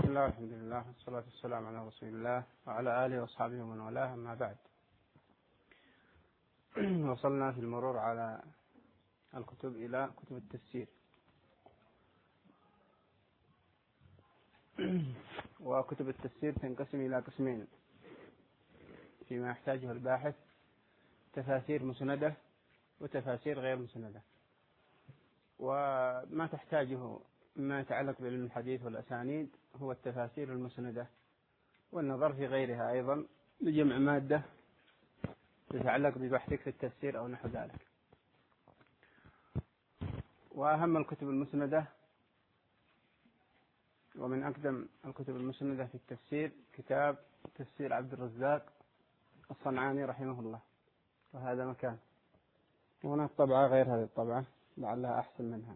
الله والحمد لله والصلاة والسلام على رسول الله وعلى آله وأصحابه ومن والاه، أما بعد. وصلنا في المرور على الكتب إلى كتب التفسير، وكتب التفسير تنقسم إلى قسمين فيما يحتاجه الباحث: تفاسير مسندة وتفاسير غير مسندة. وما تحتاجه ما يتعلق بعلم الحديث والأسانيد هو التفاسير المسندة، والنظر في غيرها أيضا لجمع مادة تتعلق ببحثك في التفسير أو نحو ذلك. وأهم الكتب المسندة ومن أقدم الكتب المسندة في التفسير كتاب تفسير عبد الرزاق الصنعاني رحمه الله، وهذا مكان. وهناك طبعة غير هذه الطبعة لعلها أحسن منها.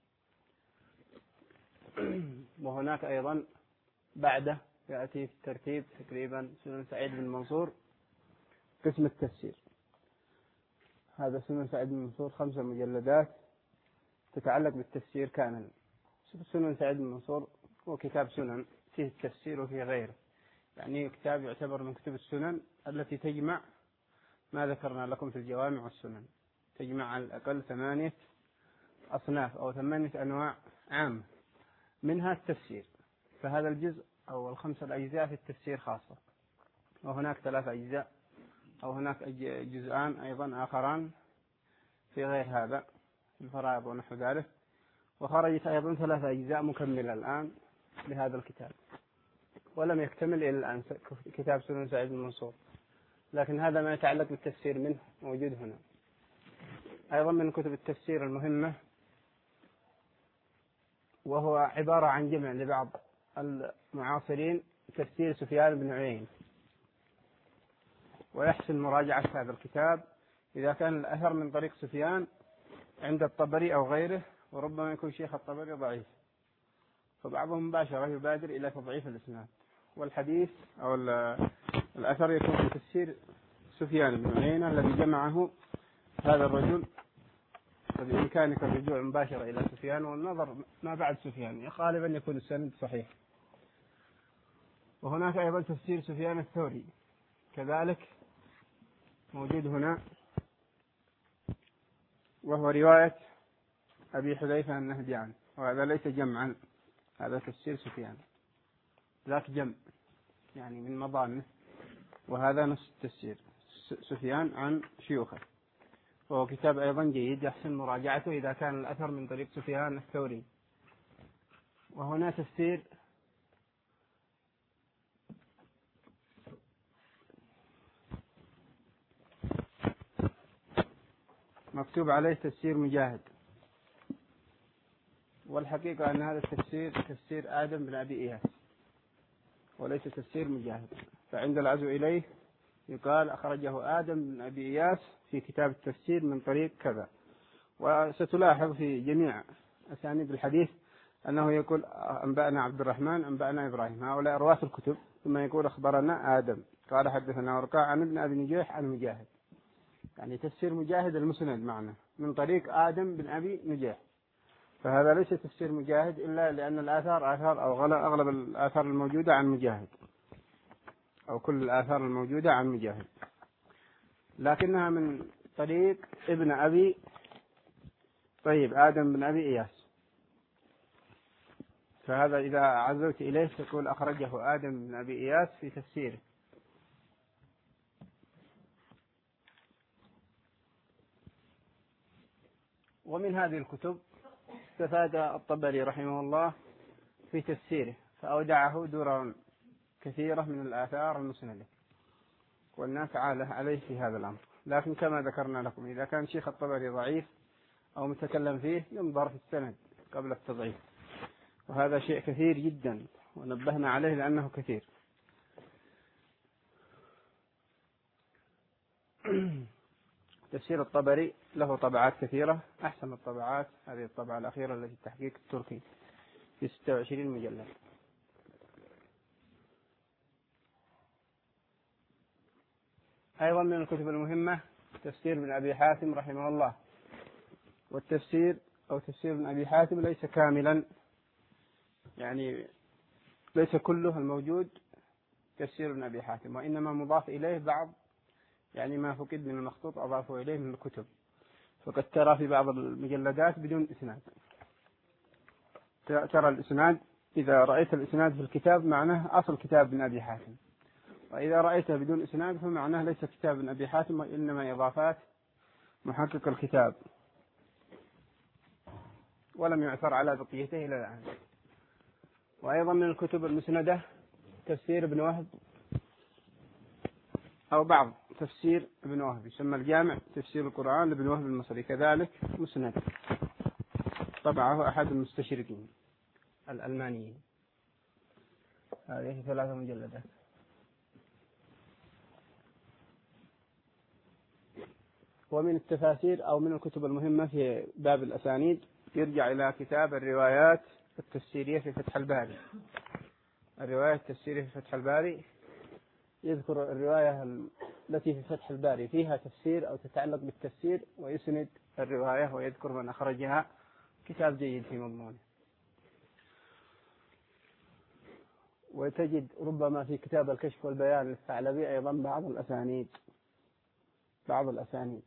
وهناك أيضا بعده يأتي في الترتيب تقريبا سنن سعيد بن منصور قسم التفسير. هذا سنن سعيد بن منصور 5 مجلدات تتعلق بالتفسير كامل. سنن سعيد بن منصور هو كتاب سنن فيه التفسير وفيه غيره، يعني كتاب يعتبر من كتب السنن التي تجمع ما ذكرنا لكم في الجوامع والسنن، تجمع على الأقل 8 أصناف أو 8 أنواع عامة منها التفسير. فهذا الجزء أو ال5 الأجزاء في التفسير خاصة، وهناك 3 أجزاء أو هناك جزءان أيضا آخران في غير هذا في الفرائض ونحو ذلك. وخرجت أيضا 3 أجزاء مكملة الآن لهذا الكتاب، ولم يكتمل إلى الآن كتاب سنن سعيد بن منصور، لكن هذا ما يتعلق بالتفسير منه موجود هنا. أيضا من كتب التفسير المهمة، وهو عبارة عن جمع لبعض المعاصرين، تفسير سفيان بن عيينة. ويحسن مراجعة هذا الكتاب إذا كان الأثر من طريق سفيان عند الطبري أو غيره، وربما يكون شيخ الطبري ضعيف، فبعضهم مباشرة يبادر إلى تضعيف الإسناد، والحديث أو الأثر يكون في تفسير سفيان بن عيينة الذي جمعه هذا الرجل. فبإمكانك الرجوع مباشرة إلى سفيان والنظر ما بعد سفيان، غالبا يكون السند صحيح. وهناك أيضا تفسير سفيان الثوري كذلك موجود هنا، وهو رواية أبي حذيفة النهدي عنه، وهذا ليس جمعا، هذا تفسير سفيان، ذاك جمع يعني من مضانه، وهذا نفس التفسير سفيان عن شيوخه. وهو كتاب أيضا جيد يحسن مراجعته إذا كان الأثر من طريق سفيان الثوري. وهنا تفسير مكتوب عليه تفسير مجاهد، والحقيقة أن هذا التفسير تفسير آدم بن أبي إياس وليس تفسير مجاهد، فعند العزو إليه يقال أخرجه آدم بن أبي إياس في كتاب التفسير من طريق كذا. وستلاحظ في جميع أسانيد الحديث أنه يقول أنبأنا عبد الرحمن أنبأنا إبراهيم، هؤلاء رواة الكتب، ثم يقول أخبرنا آدم قال حدثنا ورقاء عن ابن أبي نجيح عن مجاهد، يعني تفسير مجاهد المسند معنا من طريق آدم بن أبي نجيح. فهذا ليس تفسير مجاهد إلا لأن الآثار أو أغلب الآثار الموجودة عن مجاهد، أو كل الآثار الموجودة عن مجاهد، لكنها من طريق ابن أبي آدم بن أبي إياس. فهذا إذا عزوت إليه تقول أخرجه آدم بن أبي إياس في تفسيره. ومن هذه الكتب استفاد الطبري رحمه الله في تفسيره، فأودعه درر كثيرة من الآثار المسندة، والناس عاله عليه في هذا الأمر. لكن كما ذكرنا لكم إذا كان شيخ الطبري ضعيف أو متكلم فيه ينظر في السند قبل التضعيف، وهذا شيء كثير جدا ونبهنا عليه لأنه كثير. تفسير الطبري له طبعات كثيرة، أحسن الطبعات هذه الطبعة الأخيرة التي التحقيق التركي في 26 مجلد. أيضا من الكتب المهمة تفسير ابن أبي حاتم رحمه الله. والتفسير أو تفسير ابن أبي حاتم ليس كاملا، يعني ليس كله الموجود تفسير ابن أبي حاتم، وإنما مضاف إليه بعض، يعني ما فقد من المخطوط أضافه إليه من الكتب. فقد ترى في بعض المجلدات بدون إسناد، ترى الإسناد، إذا رأيت الإسناد في الكتاب معناه أصل كتاب ابن أبي حاتم، وإذا رأيته بدون إسناد فمعناه ليس كتاب ابن أبي حاتم، وإنما إضافات محقق الكتاب، ولم يعثر على بقيته إلى الآن. وأيضا من الكتب المسندة تفسير ابن وهب، أو بعض تفسير ابن وهب، يسمى الجامع تفسير القرآن لابن وهب المصري، كذلك مسند، طبعه أحد المستشرقين الألمانيين. هذه 3 مجلدات. ومن التفاسير أو من الكتب المهمة في باب الأسانيد يرجع إلى كتاب الروايات التفسيرية في فتح الباري. الرواية التفسيرية في فتح الباري يذكر الرواية التي في فتح الباري فيها تفسير أو تتعلق بالتفسير، ويسند الرواية ويذكر من أخرجها. كتاب جيد في مضمونه. وتجد ربما في كتاب الكشف والبيان للثعلبي أيضا بعض الأسانيد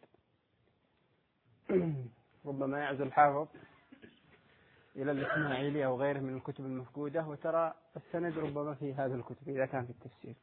ربما يعزو الحافظ إلى الإسماعيلي أو غيره من الكتب المفقودة، وترى السند ربما في هذه الكتب إذا كان في التفسير.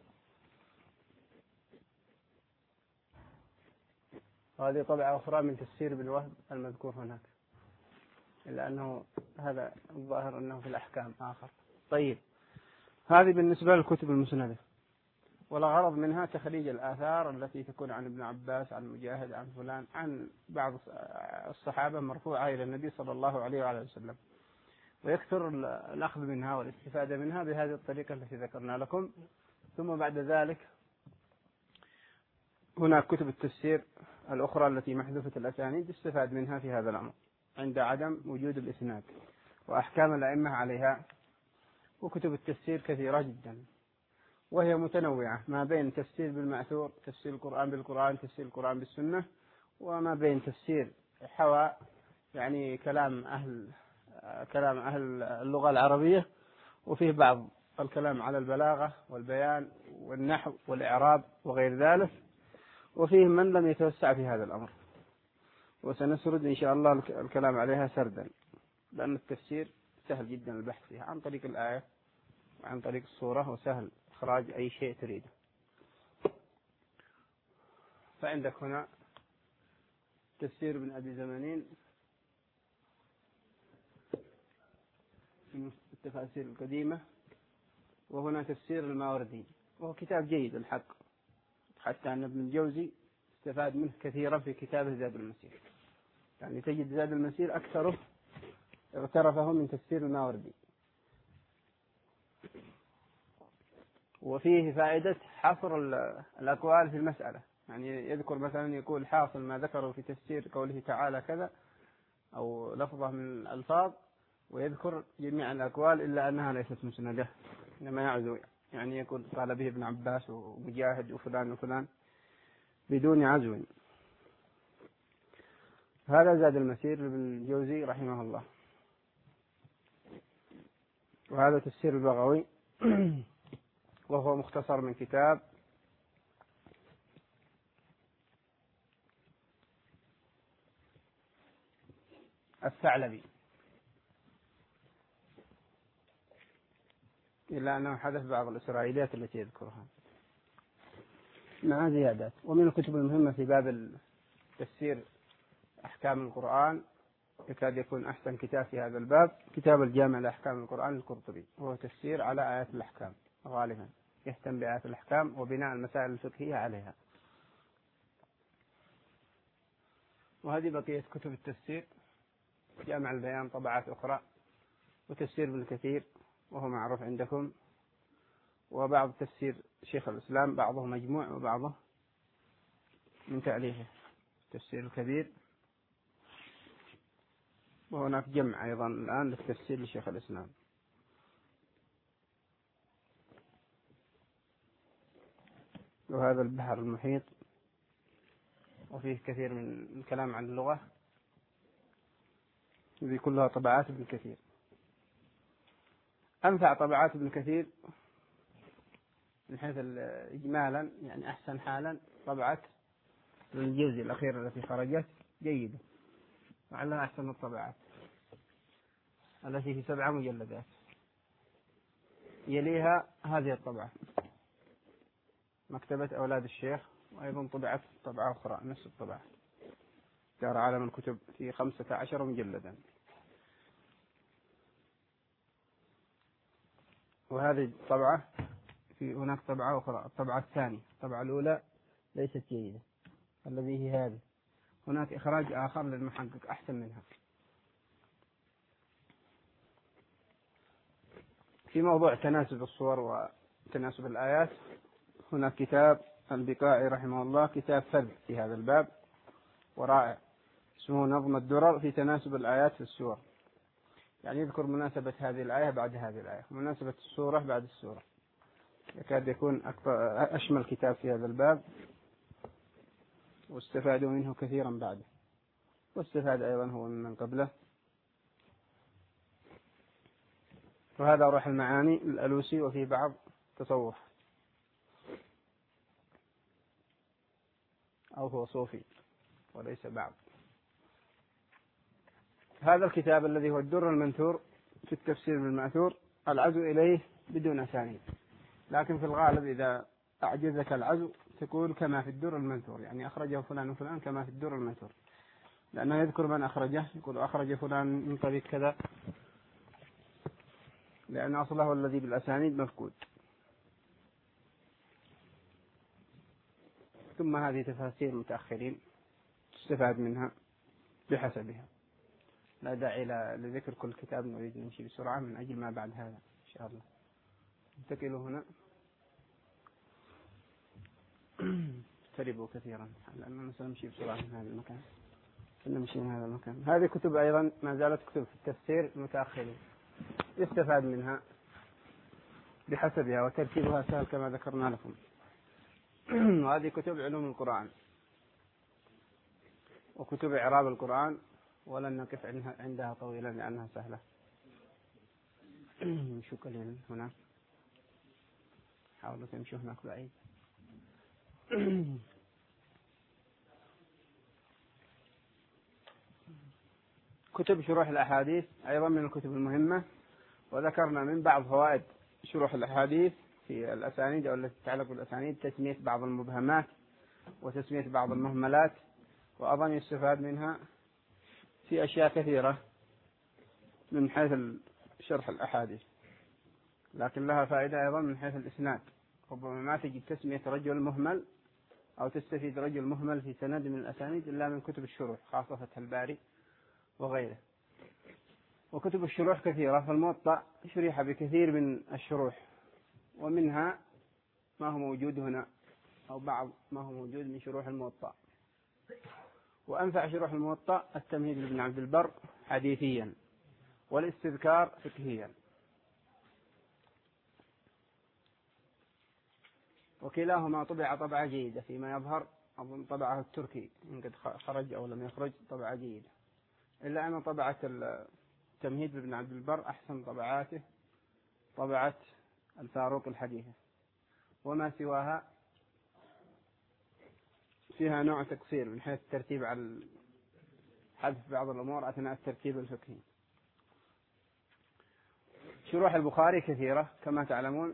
وهذه طبعة أخرى من تفسير ابن وهب المذكور هناك، إلا أنه هذا الظاهر أنه في الأحكام آخر. طيب، هذه بالنسبة للكتب المسندة، والغرض منها تخريج الآثار التي تكون عن ابن عباس، عن مجاهد، عن فلان، عن بعض الصحابة مرفوعة إلى النبي صلى الله عليه وعلى وسلم، ويكثر الأخذ منها والاستفادة منها بهذه الطريقة التي ذكرنا لكم. ثم بعد ذلك هناك كتب التفسير الأخرى التي محذوفة الأسانيد يستفاد منها في هذا الأمر عند عدم وجود الإسناد، وأحكام الأئمة عليها. وكتب التفسير كثيرة جدا، وهي متنوعة، ما بين تفسير بالمأثور، تفسير القرآن بالقرآن، تفسير القرآن بالسنة، وما بين تفسير حوى يعني كلام أهل اللغة العربية، وفيه بعض الكلام على البلاغة والبيان والنحو والإعراب وغير ذلك، وفيه من لم يتوسع في هذا الأمر، وسنسرد إن شاء الله الكلام عليها سردا، لأن التفسير سهل جدا البحث فيها عن طريق الآية وعن طريق الصورة، وسهل إخراج أي شيء تريده. فعندك هنا تفسير ابن أبي زمانين من التفاسير القديمة، وهنا تفسير الماوردي، وهو كتاب جيد الحق، حتى أن ابن الجوزي استفاد منه كثيرا في كتابه زاد المسير، يعني تجد زاد المسير أكثره اغترفه من تفسير الماوردي. وفيه فائدة حصر الأقوال في المسألة، يعني يذكر مثلا يقول حاصل ما ذكره في تفسير قوله تعالى كذا، أو لفظة من الألفاظ، ويذكر جميع الأقوال إلا أنها ليست مسندة، إنما يعزو، يعني يقول قال به ابن عباس ومجاهد وفلان وفلان بدون عزو. هذا زاد المسير لابن الجوزي رحمه الله. وهذا تفسير البغوي وهو مختصر من كتاب الثعلبي، إلا أنه حدث بعض الإسرائيليات التي يذكرها مع زيادات. ومن الكتب المهمة في باب تفسير أحكام القرآن يكاد يكون أحسن كتاب في هذا الباب كتاب الجامع لأحكام القرآن القرطبي، وهو تفسير على آيات الأحكام، غالبا يهتم بآيات الأحكام وبناء المسائل الفقهية عليها. وهذه بقية كتب التفسير: جامع البيان طبعات أخرى، وتفسير ابن كثير وهو معروف عندكم، وبعض تفسير شيخ الإسلام، بعضه مجموع وبعضه من تأليفه، تفسير الكبير. وهناك جمع أيضا الآن للتفسير لشيخ الإسلام. وهذا البحر المحيط، وفيه كثير من الكلام عن اللغة، هذه كلها طبعات ابن كثير. أنفع طبعات ابن كثير من حيث إجمالا، يعني أحسن حالا، طبعة الجزء الأخير التي خرجت جيدة، وعلها أحسن الطبعات التي في 7 مجلدات. يليها هذه الطبعة مكتبة أولاد الشيخ، وأيضا طبعت طبعة أخرى نفس الطبعة دار عالم الكتب في 15 مجلدا. وهذه الطبعة في هناك طبعة أخرى، الطبعة الثانية. الطبعة الأولى ليست جيدة الذي هي هذه، هناك إخراج آخر للمحقق أحسن منها. في موضوع تناسب الصور وتناسب الآيات هناك كتاب البقاعي رحمه الله، كتاب فذ في هذا الباب ورائع، اسمه نظم الدرر في تناسب الآيات في السور، يعني يذكر مناسبة هذه الآية بعد هذه الآية، مناسبة السورة بعد السورة، يكاد يكون أشمل كتاب في هذا الباب، واستفادوا منه كثيرا بعده، واستفاد أيضا هو من قبله. وهذا روح المعاني الألوسي، وفي بعض تصوف، أو هو صوفي وليس بعض. هذا الكتاب الذي هو الدر المنثور في التفسير بالمأثور، العزو إليه بدون أسانيد، لكن في الغالب إذا أعجزك العزو تقول كما في الدر المنثور، يعني أخرجه فلان وفلان كما في الدر المنثور، لأنه يذكر من أخرجه، يقول أخرج فلان من طريق كذا، لأن أصله الذي بالأسانيد مفقود. ثم هذه تفاسير متأخرين تستفاد منها بحسبها، لا داعي لذكر كل كتاب، نريد نمشي بسرعة من أجل ما بعد هذا إن شاء الله. انتقلوا هنا اقتربوا كثيرا لأننا سنمشي بسرعة من هذا المكان، سنمشي من هذا المكان. هذه كتب أيضا ما زالت كتب في التفسير المتأخرين، يستفاد منها بحسبها، وترتيبها سهل كما ذكرنا لكم. وهذه كتب علوم القرآن وكتب إعراب القرآن، ولن نقف عندها طويلا لأنها سهلة. نمشوا قليلا هناك، حاولوا تمشوا هناك بعيد. كتب شروح الأحاديث أيضا من الكتب المهمة، وذكرنا من بعض فوائد شروح الأحاديث في الأسانيد أو التي تتعلق بالأسانيد تسمية بعض المبهمات وتسمية بعض المهملات، وأظن يستفاد منها في أشياء كثيرة من حيث شرح الأحاديث، لكن لها فائدة أيضا من حيث الإسناد. ربما ما تجد تسمية رجل مهمل أو تستفيد رجل مهمل في سند من الأسانيد إلا من كتب الشروح، خاصة فتح الباري وغيره. وكتب الشروح كثيرة، فالموطأ شرح بكثير من الشروح، ومنها ما هو موجود هنا أو بعض ما هو موجود من شروح الموطأ. وأنفع شروح الموطأ التمهيد لابن عبد البر حديثيا، والاستذكار فقهيا، وكلاهما طبع طبعة جيدة فيما يظهر. أظن طبعه التركي إن قد خرج أو لم يخرج طبعة جيدة، إلا أن طبعة التمهيد لابن عبد البر أحسن طبعاته طبعة الفاروق الحديثة، وما سواها فيها نوع تقصير من حيث الترتيب على حذف بعض الأمور أثناء الترتيب الفقهي. شروح البخاري كثيرة كما تعلمون،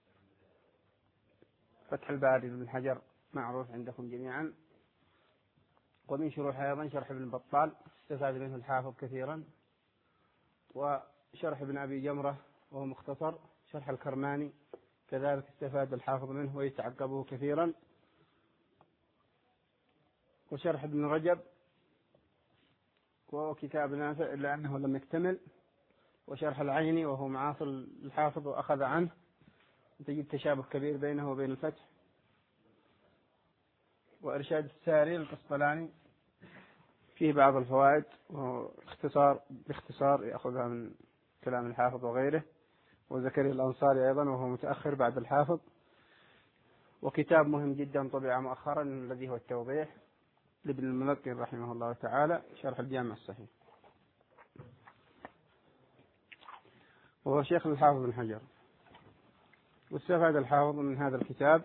فتح الباري بن حجر معروف عندكم جميعا، ومن شروح أيضا شرح ابن بطال استفاد منه الحافظ كثيرا، وشرح ابن أبي جمرة وهو مختصر، شرح الكرماني كذلك استفاد الحافظ منه ويتعقبه كثيرا، وشرح ابن رجب وهو كتاب نافع إلا أنه لم يكتمل، وشرح العيني وهو معاصر الحافظ وأخذ عنه، تجد تشابه كبير بينه وبين الفتح، وإرشاد الساري القسطلاني فيه بعض الفوائد باختصار يأخذها من كلام الحافظ وغيره، وزكريا الأنصاري أيضا وهو متأخر بعد الحافظ. وكتاب مهم جدا طبع مؤخرا الذي هو التوضيح لابن الملقن رحمه الله تعالى، شرح الجامع الصحيح. وهو شيخ الحافظ بن حجر. واستفاد الحافظ من هذا الكتاب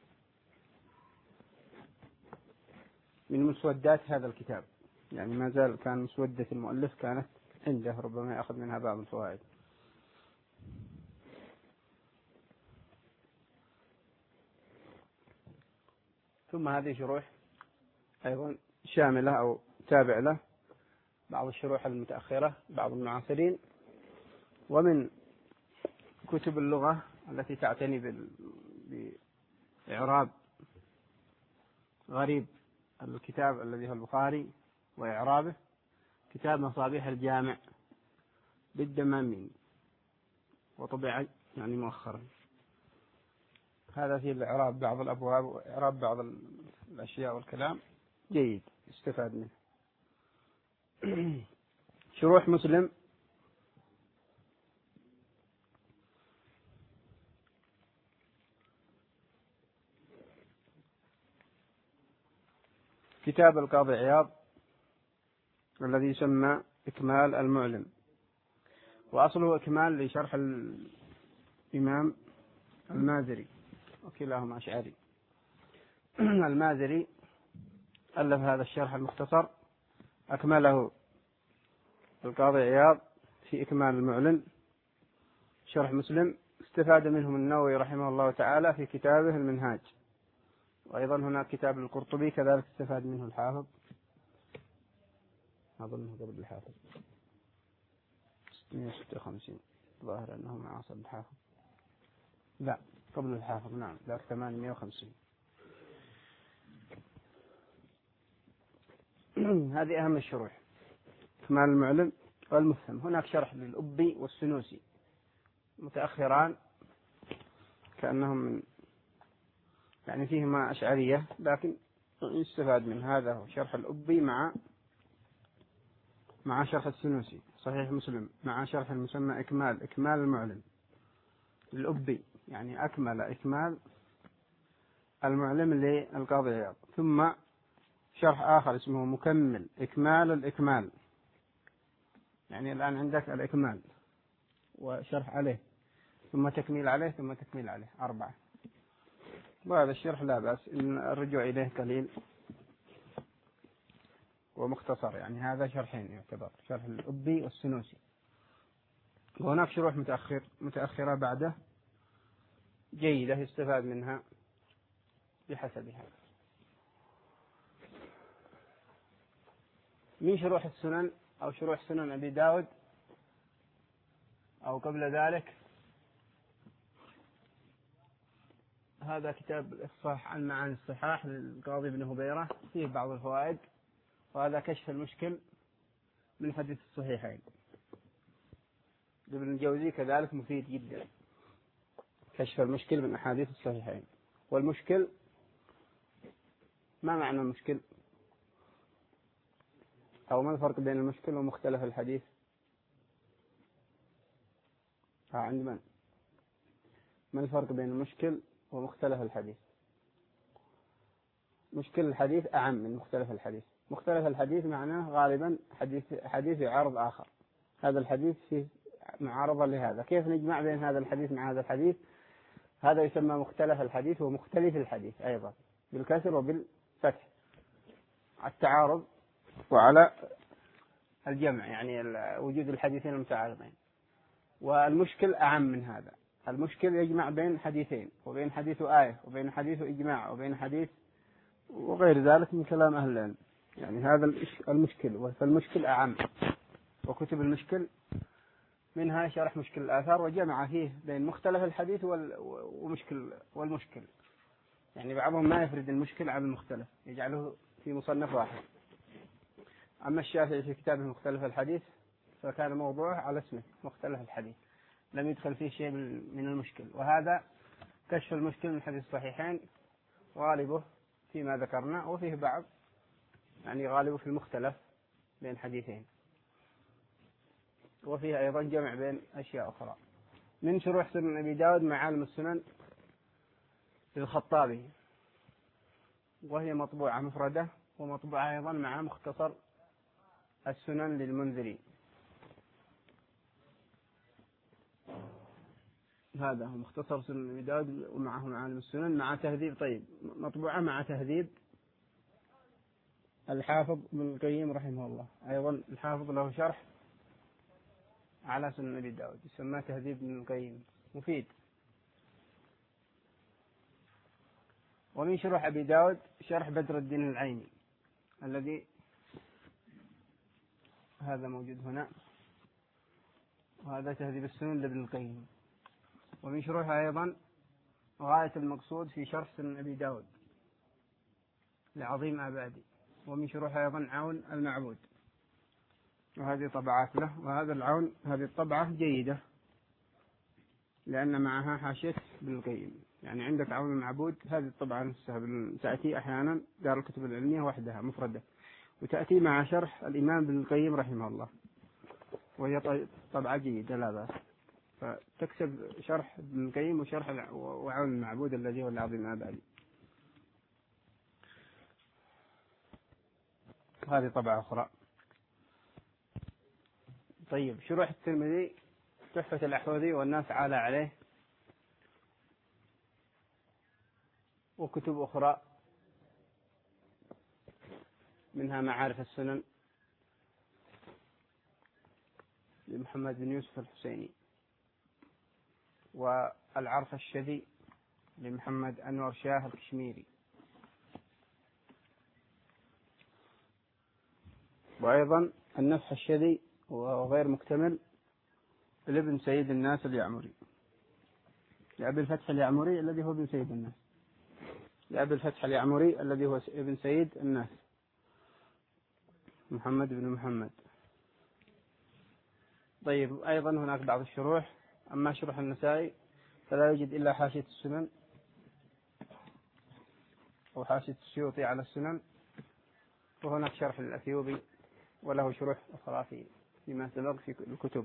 من مسودات هذا الكتاب، يعني ما زال كان مسودة المؤلف كانت عنده، ربما يأخذ منها بعض الفوائد. ثم هذه شروح أيضا شاملة أو تابع له بعض الشروح المتأخرة بعض المعاصرين، ومن كتب اللغة التي تعتني بإعراب غريب الكتاب الذي هو البخاري وإعرابه كتاب مصابيح الجامع بالدمامين، وطبع يعني مؤخرا. هذا في الإعراب بعض الأبواب وإعراب بعض الأشياء والكلام جيد استفاد منه. شروح مسلم كتاب القاضي عياض الذي يسمى إكمال المعلم، وأصله إكمال لشرح الإمام المازري وكلاهما أشعري. المازري ألف هذا الشرح المختصر أكمله القاضي عياض في إكمال المعلم شرح مسلم، استفاد منهم النووي رحمه الله تعالى في كتابه المنهاج، وأيضا هناك كتاب القرطبي كذلك استفاد منه الحافظ، أظنه قبل الحافظ 656 ظاهر أنه معاصر الحافظ، لا قبل الحافظ، نعم ذاك 850. هذه أهم الشروح إكمال المعلم والمفهم. هناك شرح للأبي والسنوسي متأخران كأنهم من يعني فيهما أشعرية، لكن يستفاد من هذا هو شرح الأبي مع شرح السنوسي صحيح مسلم مع شرح المسمى إكمال المعلم للأبي، يعني أكمل إكمال المعلم للقاضي عياض. ثم شرح آخر اسمه مكمل إكمال الإكمال، يعني الآن عندك الإكمال وشرح عليه ثم تكميل عليه ثم تكميل عليه 4. وهذا الشرح لا بأس إن الرجوع إليه قليل ومختصر، يعني هذا شرحين يعتبر شرح الأبي والسنوسي. وهناك شروح متأخرة بعده جيدة يستفاد منها بحسبها. من شروح السنن أو شروح سنن أبي داود أو قبل ذلك هذا كتاب الإفصاح عن معاني الصحاح للقاضي بن هبيرة، فيه بعض الفوائد، وهذا كشف المشكل من حديث الصحيحين لابن الجوزي كذلك مفيد جدا، كشف المشكل من أحاديث الصحيحين. والمشكل ما معنى المشكل أو ما الفرق بين المشكل ومختلف الحديث؟ عند من؟ ما الفرق بين المشكل ومختلف الحديث؟ مشكل الحديث أعم من مختلف الحديث. مختلف الحديث معناه غالبا حديث يعارض آخر، هذا الحديث فيه معارضة لهذا، كيف نجمع بين هذا الحديث مع هذا الحديث؟ هذا يسمى مختلف الحديث ومختلف الحديث أيضا بالكسر وبالفتح، على التعارض وعلى الجمع، يعني وجود الحديثين المتعارضين. والمشكل أعم من هذا، المشكل يجمع بين حديثين وبين حديث آية وبين حديث إجماع وبين حديث وغير ذلك من كلام أهل العلم، يعني هذا المشكل. فالمشكل أعم، وكتب المشكل منها شرح مشكل الآثار وجمع فيه بين مختلف الحديث والمشكل، يعني بعضهم ما يفرد المشكل عن المختلف يجعله في مصنف واحد. أما الشافعي في كتابه مختلف الحديث فكان موضوعه على اسمه مختلف الحديث، لم يدخل فيه شيء من المشكل. وهذا كشف المشكل من حديث الصحيحين غالبه فيما ذكرنا، وفيه بعض يعني غالبه في المختلف بين حديثين، وفيه أيضا جمع بين أشياء أخرى. من شروح سنن أبي داود معالم السنن للخطابي، وهي مطبوعة مفردة ومطبوعة أيضا مع مختصر السنن للمنذري. هذا هو مختصر سنن أبي داود ومعه معالم السنن مع تهذيب. طيب مطبوعة مع تهذيب الحافظ ابن القيم رحمه الله. أيضا الحافظ له شرح على سنن أبي داود يسمى تهذيب ابن القيم، مفيد. ومن شروح أبي داود شرح بدر الدين العيني الذي هذا موجود هنا، وهذا تهذيب السنن لابن القيم. ومن شروحها أيضا غاية المقصود في شرح سنن أبي داود لعظيم آبادي. ومن شروحها أيضا عون المعبود، وهذه طبعات له. وهذا العون هذه الطبعة جيدة لأن معها حاشية ابن القيم. يعني عندك عون المعبود هذه الطبعة نفسها تأتي أحيانا دار الكتب العلمية وحدها مفردة، وتأتي مع شرح الإمام ابن القيم رحمه الله، وهي طبعة جيدة لا بأس. فتكسب شرح ابن القيم وشرح وعون المعبود الذي هو العظيم آبادي. هذه طبعة أخرى. طيب شروح الترمذي تحفة الأحوذي والناس عالى عليه، وكتب أخرى منها معارف السنن لمحمد بن يوسف الحسيني، والعرف الشذي لمحمد أنور شاه الكشميري، وأيضا النفح الشذي وغير مكتمل لابن سيد الناس اليعمري، لأبي الفتح اليعمري الذي هو ابن سيد الناس، لأبي الفتح اليعمري الذي هو ابن سيد الناس محمد بن محمد. طيب أيضا هناك بعض الشروح. أما شروح النسائي فلا يوجد إلا حاشية السنن أو حاشية السيوطي على السنن، وهناك شرح للأثيوبي وله شروح أخرى فيما سبق في الكتب.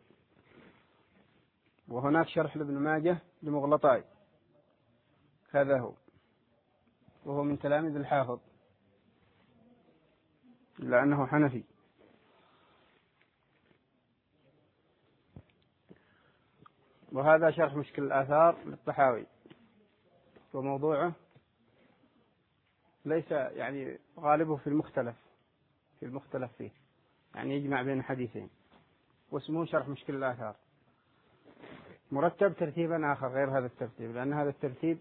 وهناك شرح لابن ماجه لمغلطاي، هذا هو، وهو من تلاميذ الحافظ لأنه حنفي. وهذا شرح مشكل الآثار للطحاوي، وموضوعه ليس يعني غالبه في المختلف فيه، يعني يجمع بين حديثين، واسمه شرح مشكل الآثار، مرتب ترتيبا آخر غير هذا الترتيب، لأن هذا الترتيب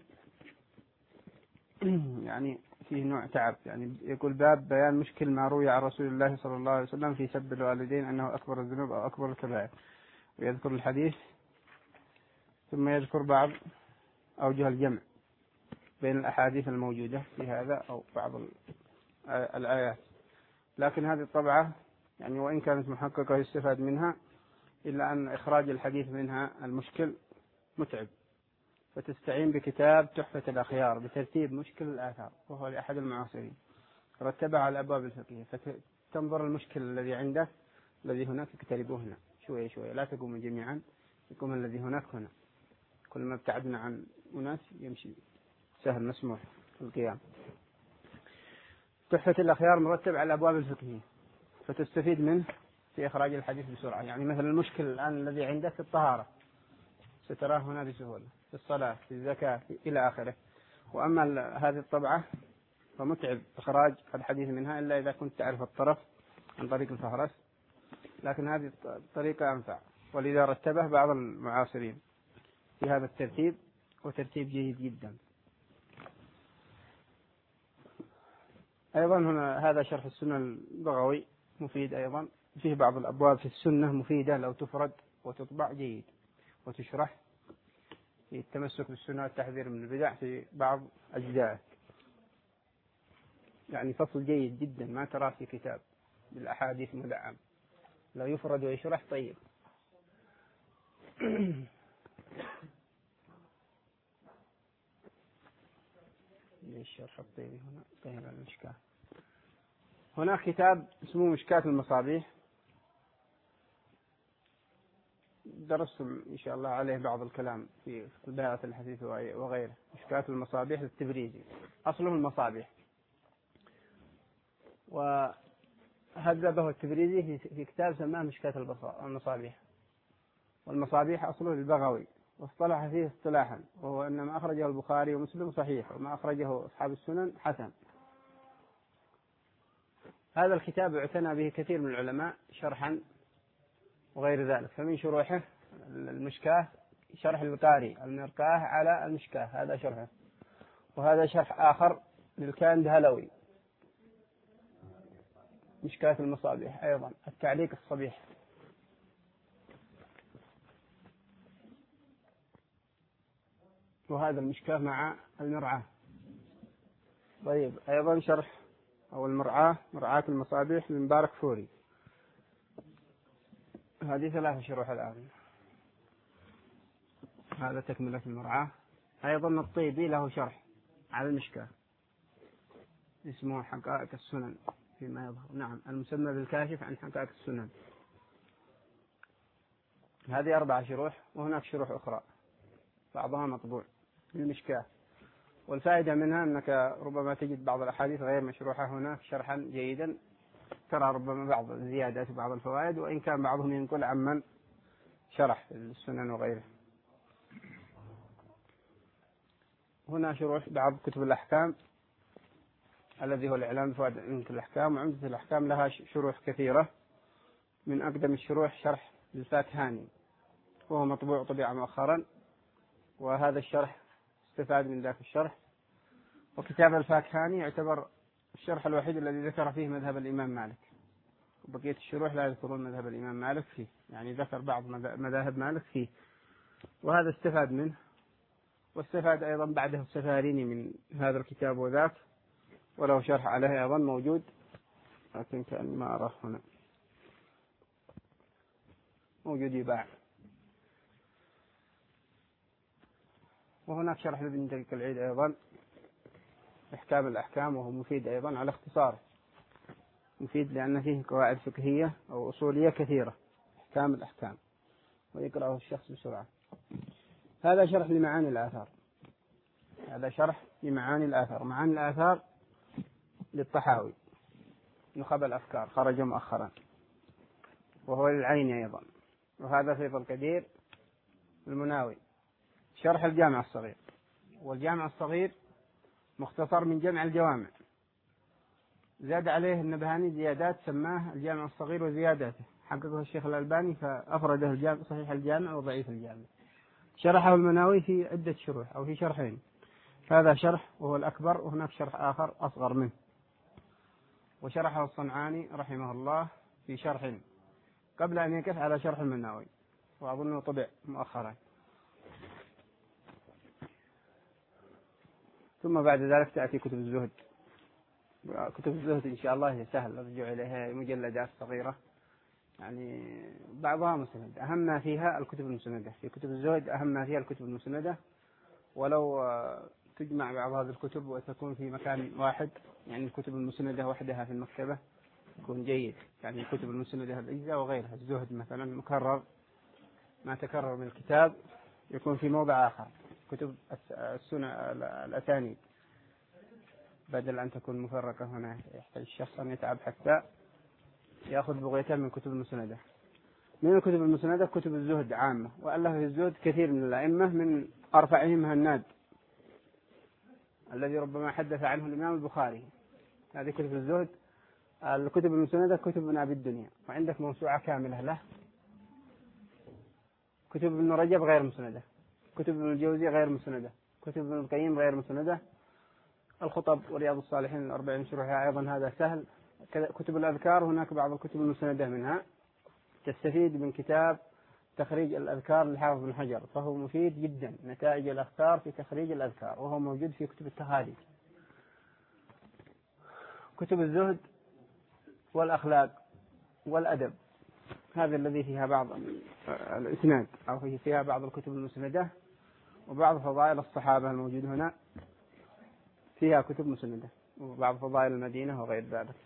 يعني فيه نوع تعب. يعني يقول باب بيان مشكل ما روي عن رسول الله صلى الله عليه وسلم في سب الوالدين أنه أكبر الذنوب أو أكبر الكبائر، ويذكر الحديث ثم يذكر بعض أوجه الجمع بين الأحاديث الموجودة في هذا أو بعض الآيات. لكن هذه الطبعة يعني وإن كانت محققة يستفاد منها، إلا أن إخراج الحديث منها المشكل متعب، فتستعين بكتاب تحفة الأخيار بترتيب مشكل الآثار، وهو لأحد المعاصرين رتبها على الأبواب الفقهية، فتنظر المشكل الذي عندك الذي هناك اقتربه هنا شوية شوية، لا تقوم جميعا، يقوم الذي هناك هنا. كل ما ابتعدنا عن أناس يمشي سهل مسموح القيام. تحفة الأخيار مرتب على الأبواب الفقهية، فتستفيد منه في إخراج الحديث بسرعة. يعني مثلا المشكل الآن الذي عندك في الطهارة ستراه هنا بسهولة، في الصلاة، في الزكاة، إلى آخره. وأما هذه الطبعة فمتعب إخراج الحديث منها إلا إذا كنت تعرف الطرف عن طريق الفهرس، لكن هذه الطريقة أنفع، ولذا رتبه بعض المعاصرين في هذا الترتيب، وترتيب جيد جدا. أيضا هنا هذا شرح السنة البغوي مفيد أيضا، فيه بعض الأبواب في السنة مفيدة لو تفرد وتطبع جيد وتشرح، في التمسك بالسنة والتحذير من البدع في بعض أجزائه. يعني فصل جيد جدا ما تراه في كتاب بالأحاديث مدعم، لو يفرد ويشرح طيب. الشرح الطيبي هنا طيب المشكاة. هناك كتاب اسمه مشكاة المصابيح، درستم إن شاء الله عليه بعض الكلام في البيعة الحثيث وغيره. مشكاة المصابيح للتبريزي، أصله المصابيح، وهذبه التبريزي في كتاب سماه مشكاة المصابيح. والمصابيح أصله للبغوي واصطلح فيه اصطلاحا، وهو أن ما أخرجه البخاري ومسلم صحيح، وما أخرجه أصحاب السنن حسن. هذا الكتاب اعتنى به كثير من العلماء شرحا وغير ذلك، فمن شروحه المشكاة شرح القاري المرقاه على المشكاة، هذا شرحه. وهذا شرح آخر للكاندهلوي مشكاة المصابيح، أيضا التعليق الصبيح. وهذا المشكاة مع المرعاة. طيب أيضا شرح أو المرعاة، مرعاة المصابيح للمبارك فوري. هذه 3 شروح الآن. هذا تكملة المرعاة. أيضا الطيبي له شرح على المشكاة اسمه حقائق السنن فيما يظهر، نعم، المسمى بالكاشف عن حقائق السنن. هذه 4 شروح، وهناك شروح أخرى بعضها مطبوع للمشكاة. والفائدة منها أنك ربما تجد بعض الأحاديث غير مشروحة هناك شرحا جيدا، ترى ربما بعض الزيادات وبعض الفوائد، وإن كان بعضهم ينقل عمن شرح السنن وغيره. هنا شروح بعض كتب الأحكام الذي هو الإعلام بفوائد عمدة الأحكام. وعمدة الأحكام لها شروح كثيرة، من أقدم الشروح شرح الفاكهاني، وهو مطبوع طبيعة مؤخرا، وهذا الشرح استفاد من ذاك الشرح. وكتاب الفاكهاني يعتبر الشرح الوحيد الذي ذكر فيه مذهب الإمام مالك، وبقية الشروح لا يذكرون مذهب الإمام مالك فيه، يعني ذكر بعض مذاهب مالك فيه، وهذا استفاد منه. واستفاد أيضا بعده السفاريني من هذا الكتاب وذاك، وله شرح عليه أيضا موجود، لكن كأن ما أراه هنا، موجود يباع. وهناك شرح لابن دقيق العيد أيضا إحكام الأحكام، وهو مفيد أيضا على اختصاره، مفيد لأن فيه قواعد فقهية أو أصولية كثيرة، إحكام الأحكام، ويقرأه الشخص بسرعة. هذا شرح لمعاني الآثار، هذا شرح لمعاني الآثار. معاني الآثار للطحاوي، نخب الأفكار خرج مؤخرا، وهو للعين أيضا. وهذا فيض القدير المناوي شرح الجامع الصغير. والجامع الصغير مختصر من جمع الجوامع، زاد عليه النبهاني زيادات سماه الجامع الصغير وزياداته، حققه الشيخ الألباني فأفرده الجامع صحيح الجامع وضعيف الجامع. شرحه المناوي في عدة شروح أو في شرحين، هذا شرح وهو الأكبر، وهناك شرح آخر أصغر منه. وشرحه الصنعاني رحمه الله في شرح قبل أن يقف على شرح المناوي، وأظنه طبع مؤخرا. ثم بعد ذلك تأتي كتب الزهد. كتب الزهد إن شاء الله هي سهل الرجوع إليها، مجلدات صغيرة، يعني بعضها مسند. أهم ما فيها الكتب المسندة، في كتب الزهد أهم ما فيها الكتب المسندة، ولو تجمع بعض هذه الكتب وتكون في مكان واحد، يعني الكتب المسندة وحدها في المكتبة يكون جيد. يعني الكتب المسندة الأجزاء وغيرها، الزهد مثلا مكرر، ما تكرر من الكتاب يكون في موضع آخر. كتب السنة الأسانيد بدل أن تكون مفرقة هنا، يحتاج الشخص أن يتعب حتى يأخذ بغيتها من كتب المسندة. من الكتب المسندة كتب الزهد عامة، وألف في الزهد كثير من الأئمة، من أرفعهم هناد الذي ربما حدث عنه الإمام البخاري. هذه كتب الزهد. الكتب المسندة كتب ابن أبي الدنيا، وعندك موسوعة كاملة له. كتب ابن رجب غير مسندة، كتب ابن الجوزي غير مسندة، كتب ابن القيم غير مسندة. الخطب ورياض الصالحين 40 شروحها أيضا هذا سهل. كتب الأذكار هناك بعض الكتب المسندة منها، تستفيد من كتاب تخريج الأذكار للحافظ بن حجر، فهو مفيد جدا، نتائج الأذكار في تخريج الأذكار، وهو موجود في كتب التخاريج. كتب الزهد والأخلاق والأدب، هذا الذي فيها بعض الإسناد أو فيها بعض الكتب المسندة. وبعض فضائل الصحابة الموجود هنا فيها كتب مسندة، وبعض فضائل المدينة وغير ذلك.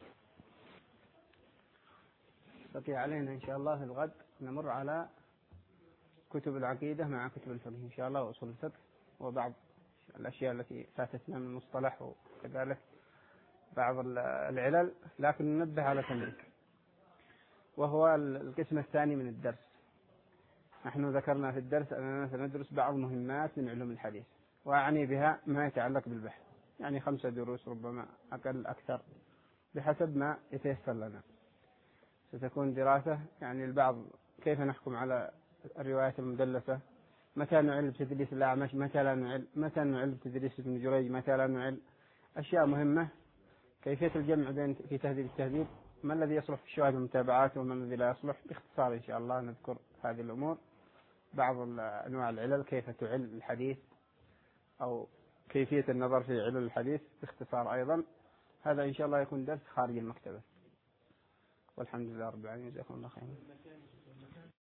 بقي علينا إن شاء الله في الغد نمر على كتب العقيدة مع كتب الفقه إن شاء الله، وأصول الفقه، وبعض الأشياء التي فاتتنا من المصطلح، وكذلك بعض العلل. لكن ننبه على تمرين، وهو القسم الثاني من الدرس. نحن ذكرنا في الدرس أننا سندرس بعض مهمات من علوم الحديث، وأعني بها ما يتعلق بالبحث، يعني 5 دروس ربما أقل أكثر بحسب ما يتيسر لنا. ستكون دراسة يعني البعض كيف نحكم على الروايات المدلسة، متى نعل بتدليس الأعمش، متى لا نعل، متى نعل بتدليس ابن جريج، متى لا نعل، أشياء مهمة. كيفية الجمع بين في تهذيب التهذيب، ما الذي يصلح في الشواهد والمتابعات وما الذي لا يصلح. باختصار إن شاء الله نذكر هذه الأمور، بعض أنواع العلل، كيف تعل الحديث أو كيفية النظر في علل الحديث باختصار أيضا. هذا إن شاء الله يكون درس خارج المكتبة، والحمد لله رب العالمين، جزاكم الله خيرا.